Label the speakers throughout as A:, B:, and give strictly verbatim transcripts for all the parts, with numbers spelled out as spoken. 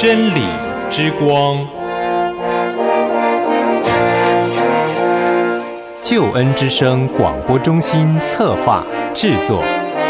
A: 真理之光，救恩之声广播中心策划制作。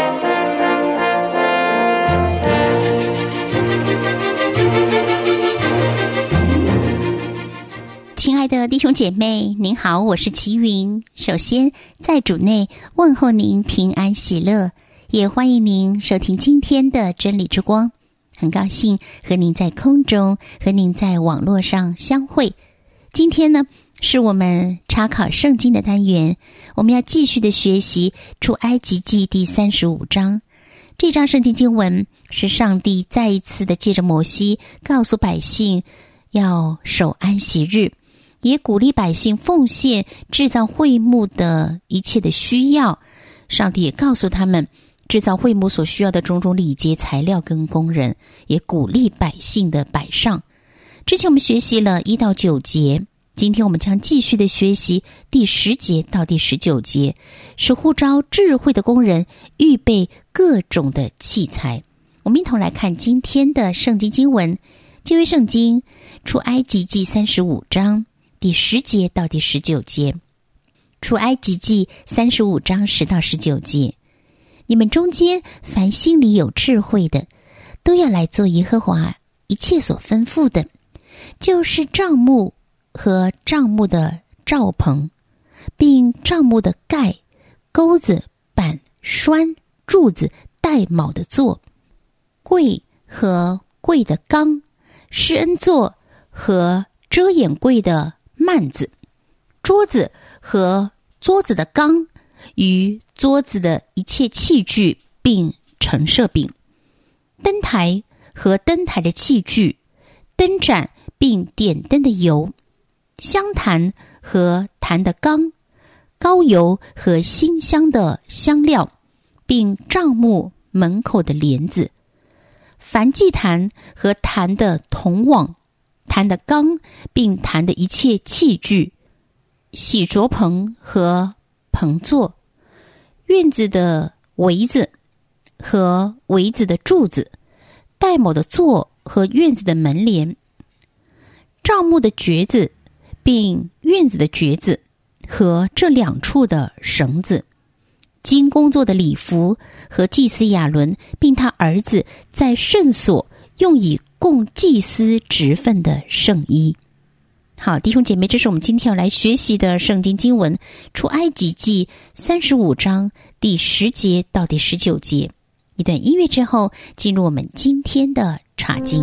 B: 亲爱的弟兄姐妹，您好，我是齐云。首先在主内问候您平安喜乐，也欢迎您收听今天的真理之光。很高兴和您在空中，和您在网络上相会。今天呢，是我们查考圣经的单元，我们要继续的学习出埃及记第三十五章。这章圣经经文是上帝再一次的借着摩西告诉百姓要守安息日，也鼓励百姓奉献制造会幕的一切的需要。上帝也告诉他们制造会幕所需要的种种礼节材料跟工人，也鼓励百姓的摆上。之前我们学习了一到九节，今天我们将继续的学习第十节到第十九节，是呼召智慧的工人预备各种的器材。我们一同来看今天的圣经经文，旧约圣经出埃及记三十五章第十节到第十九节。出埃及记三十五章十到十九节，你们中间凡心里有智慧的，都要来做耶和华一切所吩咐的，就是帐幕和帐幕的罩棚，并帐幕的盖、钩子、板、栓、柱子、带卯的座，柜和柜的缸，施恩座和遮掩柜的幔子，桌子和桌子的缸，与桌子的一切器具，并陈设饼，灯台和灯台的器具，灯盏并点灯的油，香坛和坛的缸，膏油和馨香的香料，并帐幕门口的帘子，燔祭坛和坛的铜网，坛的缸并坛的一切器具，洗濯棚和棚座，院子的围子和围子的柱子，带卯的座和院子的门帘，帐幕的橛子，并院子的橛子和这两处的绳子，经工作的礼服和祭司亚伦并他儿子在圣所用以供祭司职分的圣衣。好，弟兄姐妹，这是我们今天要来学习的圣经经文，出埃及记三十五章第十节到第十九节。一段音乐之后，进入我们今天的查经。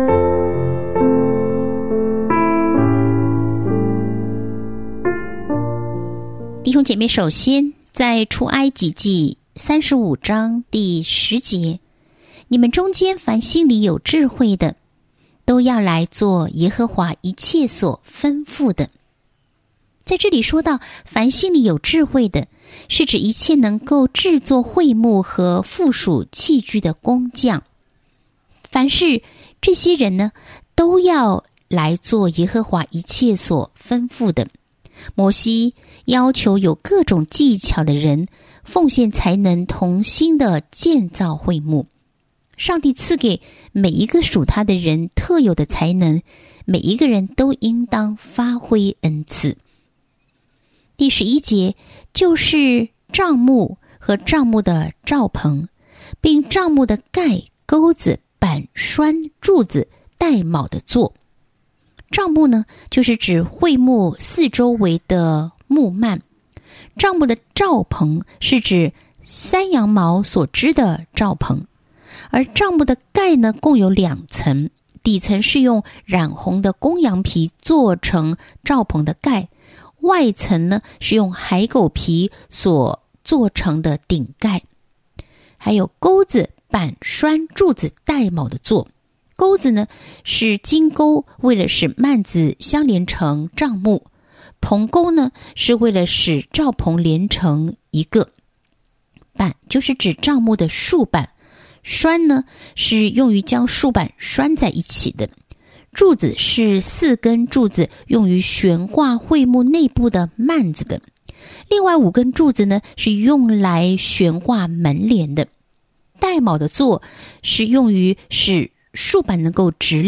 B: 弟兄姐妹，首先在出埃及记三十五章第十节，你们中间凡心里有智慧的，都要来做耶和华一切所吩咐的。在这里说到凡心里有智慧的，是指一切能够制作会幕和附属器具的工匠。凡是这些人呢，都要来做耶和华一切所吩咐的。摩西要求有各种技巧的人奉献才能同心的建造会幕。上帝赐给每一个属他的人特有的才能，每一个人都应当发挥恩赐。第十一节就是帐幕和帐幕的罩棚，并帐幕的盖、钩子、板、栓、柱子、带卯的座。帐幕呢，就是指会幕四周围的幕幔；帐幕的罩棚是指山羊毛所织的罩棚。而帐幕的盖呢，共有两层，底层是用染红的公羊皮做成罩棚的盖，外层呢是用海狗皮所做成的顶盖。还有钩子、板、栓、柱子、带卯的座。钩子呢是金钩，为了使幔子相连成帐幕；铜钩呢是为了使罩棚连成一个。板就是指帐幕的竖板，栓呢是用于将竖板拴在一起的，柱子是四根柱子，用于悬挂会幕内部的幔子的。另外五根柱子呢是用来悬挂门帘的。带卯的座是用于使竖板能够直立，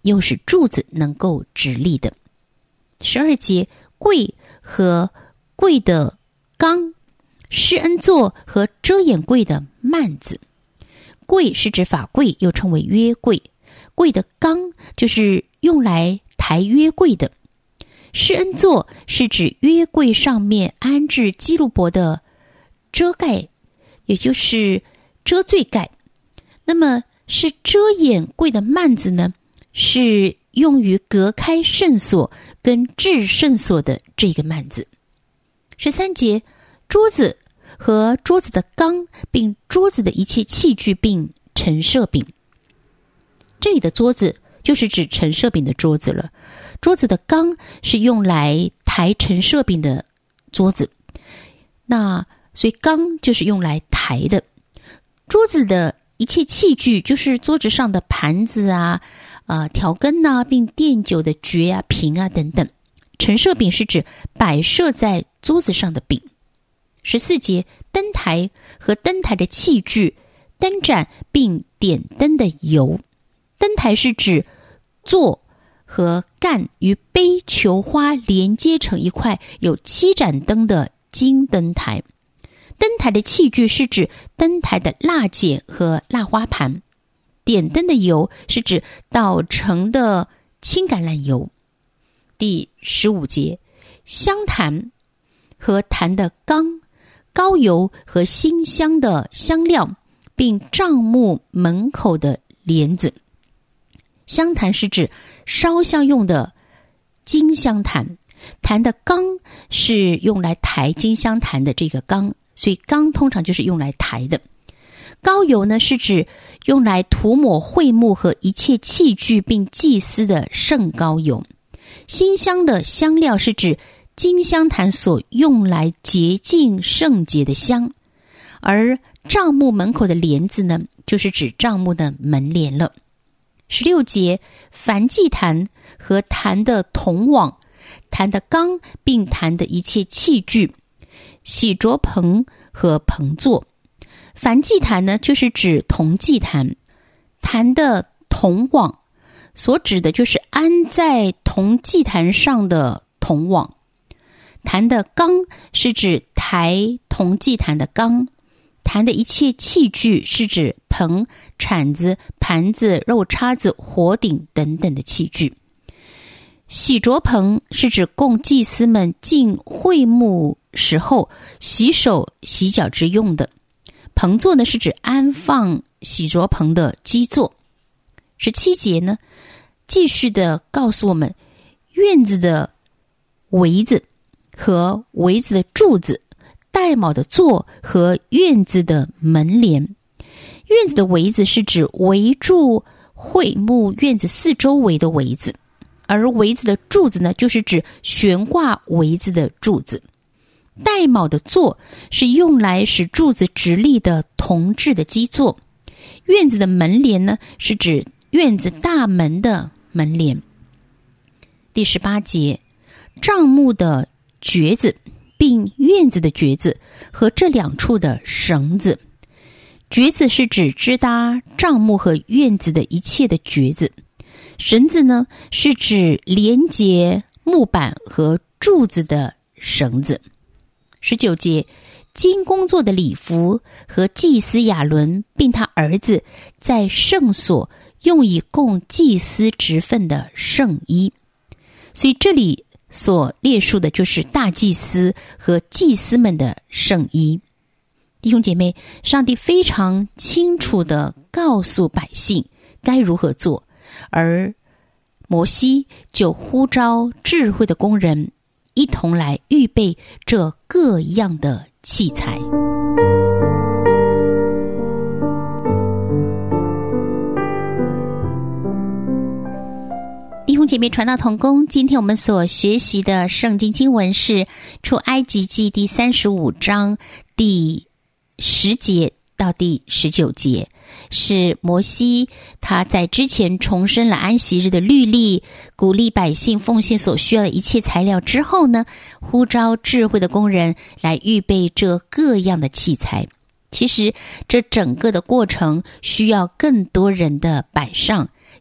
B: 又使柱子能够直立的。十二节，柜和柜的缸，施恩座和遮掩柜的幔子。柜是指法柜，又称为约柜。柜的缸就是用来抬约柜的。施恩座是指约柜上面安置基路伯的遮盖，也就是遮罪盖。那么是遮掩柜的幔子呢，是用于隔开圣所跟至圣所的这个幔子。十三节，桌子和桌子的缸，并桌子的一切器具，并陈设饼。这里的桌子就是指陈设饼的桌子了，桌子的缸是用来抬陈设饼的桌子，那所以缸就是用来抬的。桌子的一切器具就是桌子上的盘子啊、呃、调羹啊，并奠酒的爵啊、瓶啊等等。陈设饼是指摆设在桌子上的饼。十四节，灯台和灯台的器具，灯盏并点灯的油。灯台是指座和干与杯球花连接成一块有七盏灯的金灯台。灯台的器具是指灯台的蜡剪和蜡花盘。点灯的油是指捣成的青橄榄油。第十五节，香坛和坛的缸，膏油和馨香的香料，并帐幕门口的帘子。香坛是指烧香用的金香坛，坛的缸是用来抬金香坛的这个缸，所以缸通常就是用来抬的。膏油呢，是指用来涂抹会幕和一切器具并祭司的圣膏油。馨香的香料是指金香坛所用来洁净圣洁的香。而帐幕门口的帘子呢，就是指帐幕的门帘了。十六节，燔祭坛和坛的铜网，坛的缸并坛的一切器具，洗濯盆和盆座。燔祭坛呢，就是指铜祭坛。坛的铜网所指的就是安在铜祭坛上的铜网。坛的缸是指抬铜祭坛的缸。坛的一切器具是指盆、铲子、盘子、肉叉子、火鼎等等的器具。洗濯盆是指供祭司们进会幕时候洗手洗脚之用的。盆座呢，是指安放洗濯盆的基座。十七节呢，继续的告诉我们，院子的围子和围子的柱子，带卯的座和院子的门帘。院子的围子是指围住会幕院子四周围的围子，而围子的柱子呢，就是指悬挂围子的柱子。带卯的座是用来使柱子直立的铜制的基座。院子的门帘呢，是指院子大门的门帘。第十八节，帐幕的橛子并院子的橛子和这两处的绳子。橛子是指支搭帐幕和院子的一切的橛子。绳子呢，是指连接木板和柱子的绳子。十九节，金工作的礼服和祭司亚伦并他儿子在圣所用以供祭司职分的圣衣。所以这里所列述的就是大祭司和祭司们的圣衣。弟兄姐妹，上帝非常清楚地告诉百姓该如何做，而摩西就呼召智慧的工人一同来预备这各样的器材。弟兄姐妹，传道同工，今天我们所学习的圣经经文是出埃及记第三十五章第十节到第十九节，是摩西他在之前重申了安息日的律例，鼓励百姓奉献所需要的一切材料之后呢，呼召智慧的工人来预备这各样的器材。其实这整个的过程需要更多人的摆上，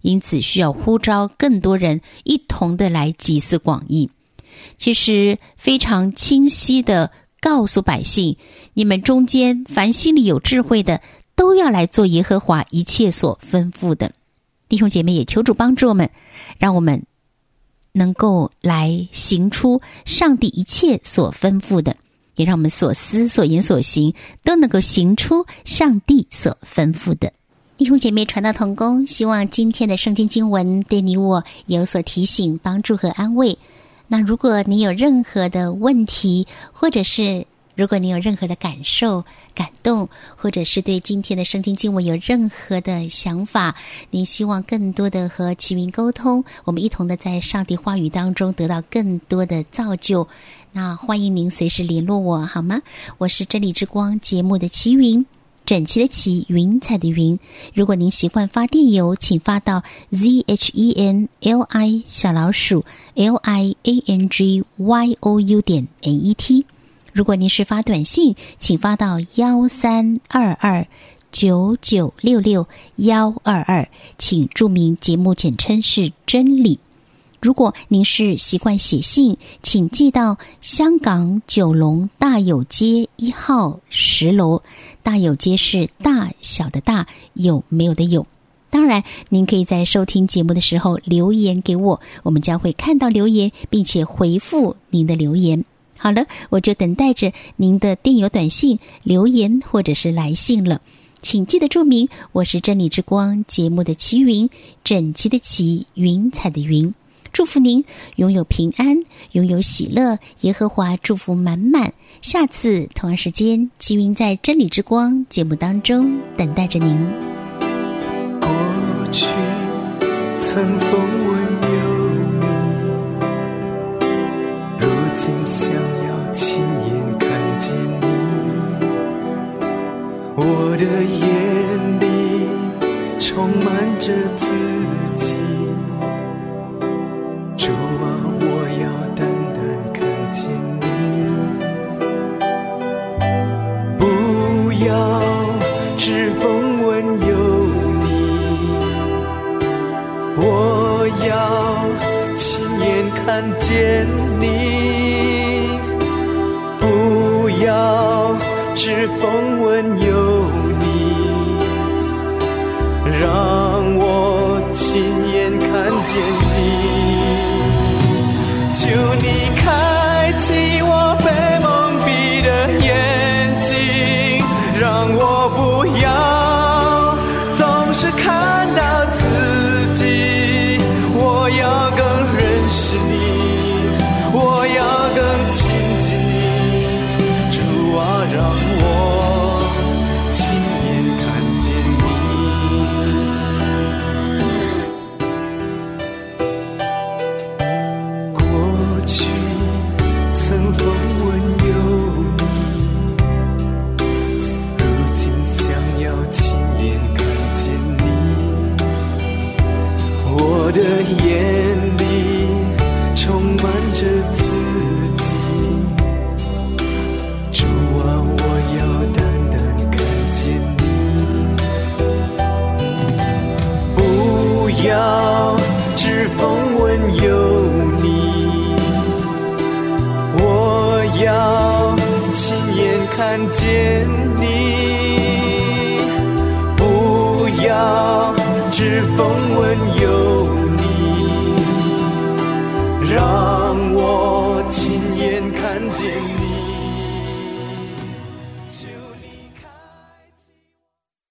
B: 因此需要呼召更多人一同的来集思广益。其实非常清晰的告诉百姓，你们中间凡心里有智慧的，都要来做耶和华一切所吩咐的。弟兄姐妹，也求主帮助我们，让我们能够来行出上帝一切所吩咐的，也让我们所思所言所行都能够行出上帝所吩咐的。弟兄姐妹，传道同工，希望今天的圣经经文对你我有所提醒、帮助和安慰。那如果你有任何的问题，或者是如果你有任何的感受、感动，或者是对今天的圣经经文有任何的想法，你希望更多的和齐云沟通，我们一同的在上帝话语当中得到更多的造就，那欢迎您随时联络我，好吗？我是真理之光节目的齐云，整齐的齐，云彩的云。如果您习惯发电邮，请发到 z h e n l i 小老鼠 l i a n g y o u 点 n e t。如果您是发短信，请发到幺三二二九九六六幺二二，请注明节目简称是真理。如果您是习惯写信，请寄到香港九龙大有街一号十楼。大有街是大小的大，有没有的有。当然，您可以在收听节目的时候留言给我，我们将会看到留言，并且回复您的留言。好了，我就等待着您的电邮、短信、留言或者是来信了。请记得注明，我是真理之光节目的齐云，整齐的齐，云彩的云。祝福您拥有平安，拥有喜乐，耶和华祝福满满。下次同样时间，齐云在真理之光节目当中等待着您。
C: 过去曾风闻有你，如今想要亲眼看见你，我的眼里充满着自己，主啊，我要单单看见你，不要只风闻有你，我要亲眼看见你，不要只风闻有你，让我亲眼看见你。求你开启我被蒙蔽的眼睛，让我不要总是看到自己，我要更认识你，我要更亲近你，主啊，让我亲眼看见你。过去曾风闻有你，如今想要亲眼看见你，我的眼里充满着自己，主啊，我要单单看见你，不要只风闻有你，我要亲眼看见你，不要只风闻有你，让我亲眼看见你。